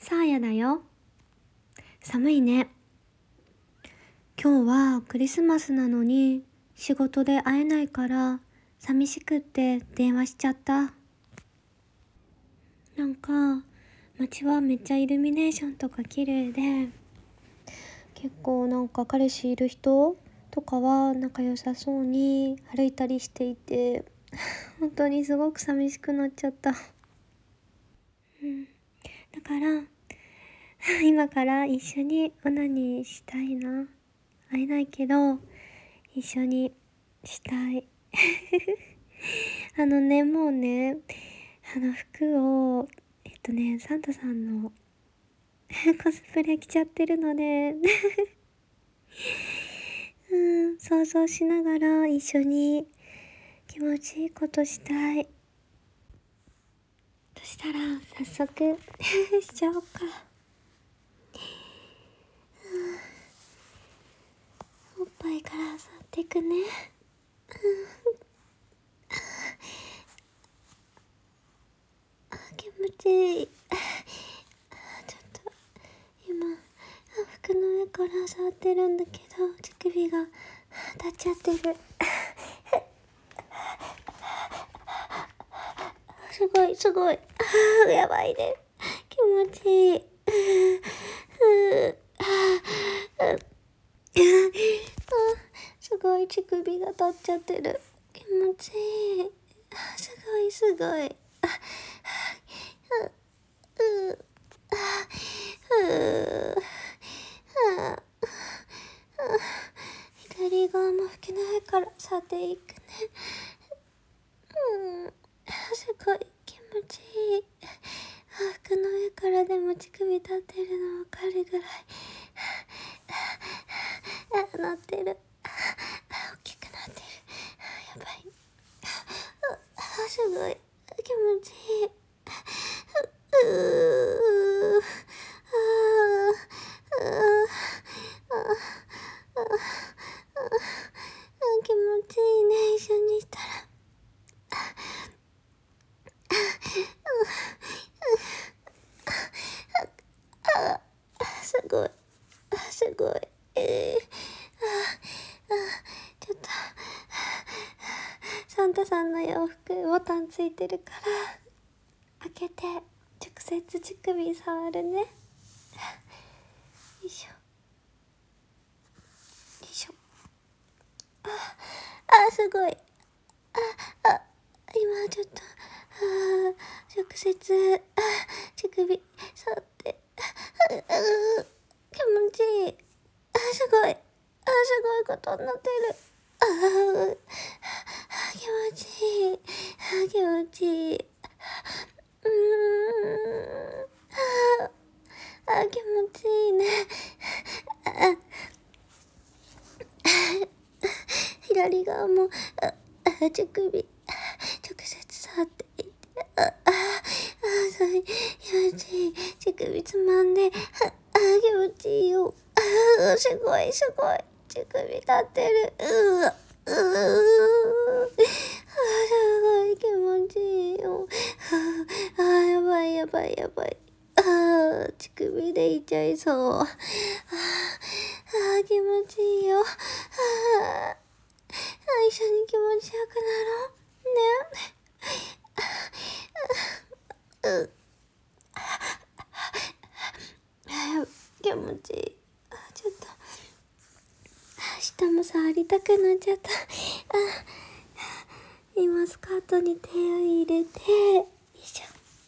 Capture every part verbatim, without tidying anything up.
さあやだよ。寒いね。今日はクリスマスなのに仕事で会えないから寂しくって電話しちゃった。なんか街はめっちゃイルミネーションとか綺麗で、結構なんか彼氏いる人とかは仲良さそうに歩いたりしていて本当にすごく寂しくなっちゃった。うん、だから今から一緒にオナニーしたいな。会えないけど一緒にしたいあのね、もうね、あの服をえっとねサンタさんのコスプレ着ちゃってるのでうん想像しながら一緒に気持ちいいことしたい。そしたら早速しちゃおうか。おっぱいから去ってくね。あ、気持ちいい。ちょっと今服の上から触ってるんだけど乳首が立っちゃってるすごいすごい、あやばいね、気持ちいい。すごい乳首が立っちゃってる、気持ちいい。すごいすごい。左側も服の上から去っていくね。うん、すごい気持ちいい。服の上からでも乳首立ってるのわかるぐらいあなってる、大きくなってる、やばい、あすごい気持ちいい。うー気持ちいいね、一緒にしたら。すごいすごい、えー、ああちょっとサンタさんの洋服ボタンついてるから開けて直接乳首触るね。よいしょよいしょ。ああすごい、ああ今ちょっとあ直接あ乳首触ってああ気持ちいい、あすごい、あすごいことになってる、ああ気持ちいい、あ気持ちいい、うーんああ気持ちいいね。あ左側もああ乳首直接触っていて、あああそういう気持ちいい、乳首つまんで、ああ気持ちいいよ、あすごいすごい乳首立ってる、うわうーあすごい気持ちいいよ、ああやばいやばいやばい、あ乳首でいちゃいそう、ああ気持ちいいよ、あ一緒に気持ちよくなろうね。う気持ちいい。ちょっと下も触りたくなっちゃった。今スカートに手を入れて、よいしょ、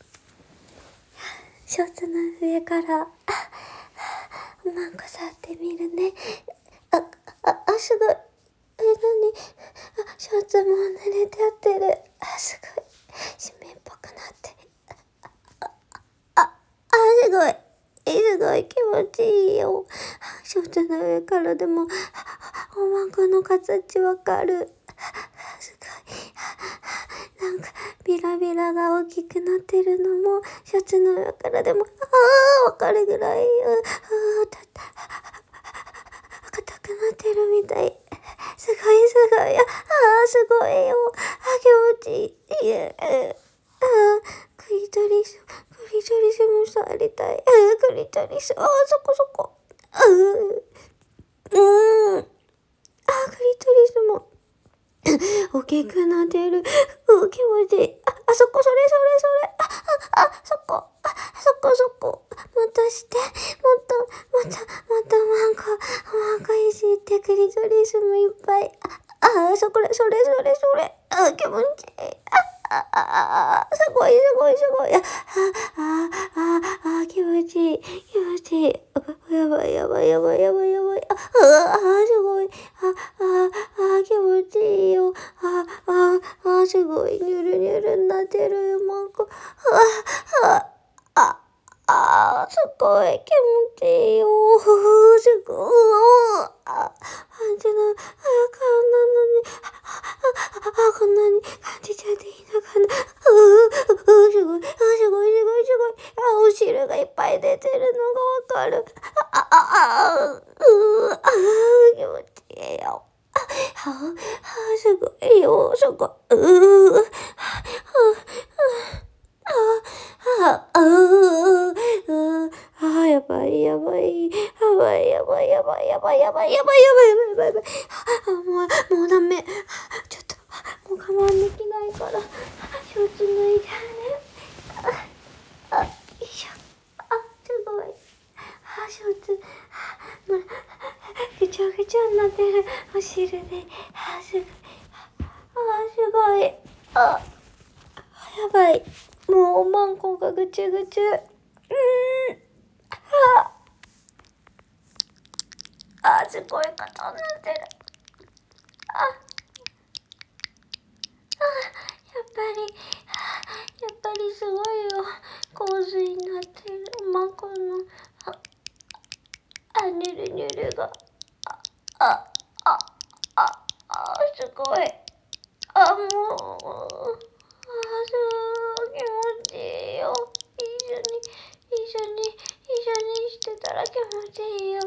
ショーツの上からおまんこ触ってみるね。あああすごい、え何、あショーツも濡れてあってる、あすごい湿っぽくなってる、あああすごいすごい気持ちいいよ。ショーツの上からでもおまんこの形わかる、すごい、なんかビラビラが大きくなってるのもシャツの上からでもああわかるぐらい、ああたった硬くなってるみたい、すごいすごい、ああすごいよ、あ気持ちいい、ああクリトリスクリトリスも触りたい。あ、クリトリス。あ、そこそこ。うーん。あ、クリトリスも。大きくなってる。う、気持ちいい。あ、あそこ、それそれそれ。あ、あ、あ、そこ。あ、そこそこ。またして。もっと、また、またマンコ、マンコいじって、クリトリスもいっぱい。あ、あ、そこ、それそれそれ。あ、気持ちいい。あ、あ、あ、あ、すごいすごいすごい。あ、あ、あ、あ、あ、気持ちいい。気持ちいい。やばいやばいやばいやばいやばい。あ、あ、あ、すごい。あ、あ、あ、気持ちいいよ。あ、あ、あ、すごい。ニュルニュルになってるよ、マンコ。あ、あ、あ、あ、すごい。気持ちいいよ。すごい。あ、感じな、あ、こんなのに、あ、あ、こんなに感じちゃっていいのかな。うー、うー、すごい。あ、すごい、すごい、すごい。あ、お汁がいっぱい出てるのがわかる。あ、あ、あ、あ、うー、あ、気持ちいいよ。あ、あ、すごいよ、すごい。うー、あ、あ、うー、あ、やばい、やばい、やばい、やばい、やばい、やばい、やばい、やばい、やばい、やばい、やばい、やばい、あ、もう、もうダメ。ちょっと、もう我慢できないから、ショーツ脱いでね。あ、よいしょ。あ、すごい。あ、ショーツ、もう、ぐちゃぐちゃになってる、お汁で。あ、すごい。あ、すごい。あ、やばい。もう、マンコがぐちゅぐちゅ。うーん。あ、あ、すごいことになってる。あ、あ、やっぱり、やっぱりすごいよ。洪水になってる。マンコの、あ、あ、ニュルニュルが。あ、あ、あ、あ、すごい。あ、もう、あ、すごい気持ちいいよ。一緒に、一緒に、一緒にしてたら気持ちいいよ。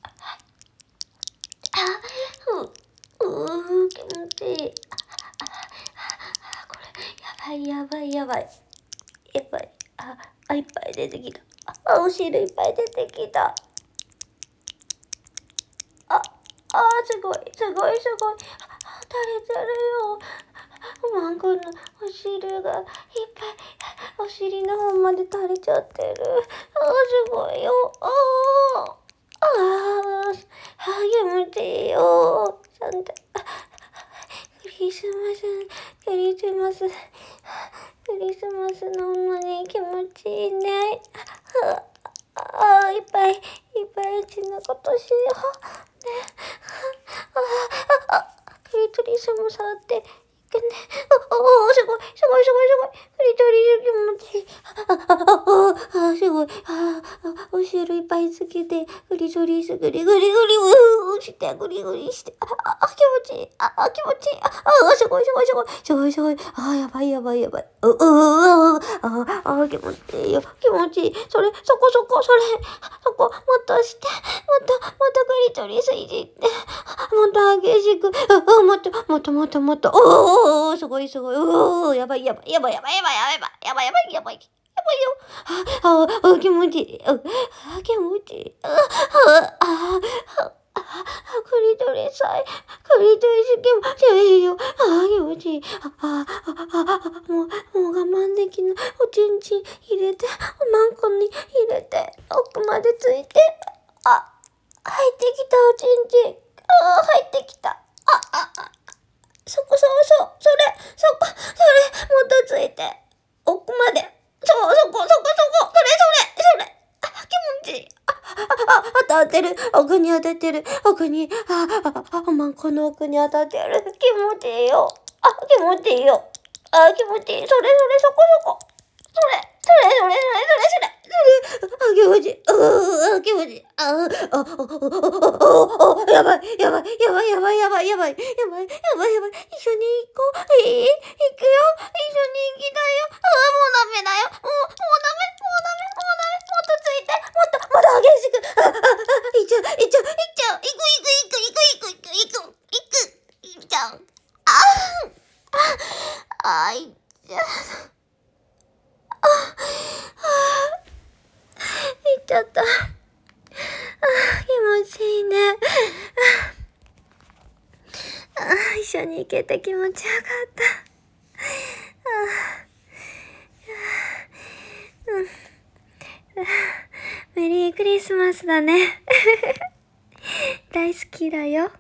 あ、う、うー、気持ちいい。あ、あ、これ、やばいやばいやばい。やばい。あ、あ、いっぱい出てきた。あ、お汁いっぱい出てきた。あ、あ、すごい、すごい、すごい。あ、垂れてるよ。マンコのお汁がいっぱい、お尻の方まで垂れちゃってる。あ、すごいよ。ああ、ああ、気持ちいいよ。ちゃんと、クリスマス、クリスマス、クリスマスののに気持ちいいね。ああ、いっぱい、いっぱいエッチなことしよう。ね。ああ、あ、クリトリスも触っていくね。あ、おお、すごい、すごい、すごい、すごい。クリトリス気持ちいい。あ、あ、あ、あ、すごい。あ、あ、お汁いっぱいつけて、クリトリスグリグリグリ、うーして、グリグリして。あ、あ、気持ちいい。あ、あ、気持ちいい。あ、あ、すごい、すごい、すごい。すごい、すごい。あ、やばい、やばい、やばい。う、う、う、あ、あ、気持ちいいよ。気持ちいい。それ、そこそこ、それ。そこ、もっとして。もっと、もっとクリトリスいじって。もっと激しく。あ、あ、もっと、もっと、もっと、もっと。おー、すごい、すごい。おー、やばい、やばい、やばい、やばい、やばい、やばい、やばい、やばい、やばい。やばいよ。あ、あ、あ、気持ちいい。あ、あ、気持ちいい。あ、あ、あ、あ、あ、クリトリス愛。クリトリス気持ちいいよ。あ、気持ちいい。あ、あ、あ、あ、もう、もう我慢できない。おちんちん入れて、おまんこに入れて、奥までついて。あ、入ってきた、おちんちん。あ、入ってきた。あ、あ、あ、そこ、そう、そう、それ、そこ、それ、もっとついて。奥まで。そう、そこ、そこ、そこ、それ、それ、それ。あ、気持ちいい。あ、あ、あ、当たってる。奥に当たってる。奥に、あ、あ、あ、あ、まんこの奥に当たってる。気持ちいいよ。あ、気持ちいいよ。あ、気持ちいい。それ、それ、そこ、そこ。それ、それ、それ、それ、それ、それ。あ、気持ちいい。うー、気持ちいい。あ、あ、あ、あ、あ、あ、やばい、やばい、やばい、やばい、やばい、やばい、やばい、やばい、やばい。一緒に行こう。いい？行くよ。一緒に行きたいよ。あ、もうダメだよ。もう、もうダメ、もうダメ、もうダメ。もっとついて。もっと、もっと激しく。あ、あ、あ、行っちゃう、行っちゃう、行っちゃう。行く、行く、行く、行く、行く、行く、行く、行っちゃう。ああ、あ、行っちゃう。 ちゃった。ああ、気持ちいいね。ああ、一緒に行けて気持ちよかった。ああ、うん。メリークリスマスだね。大好きだよ。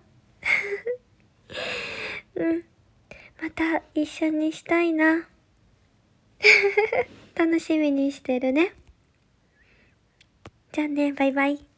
うん。また一緒にしたいな。楽しみにしてるね。じゃあね、バイバイ。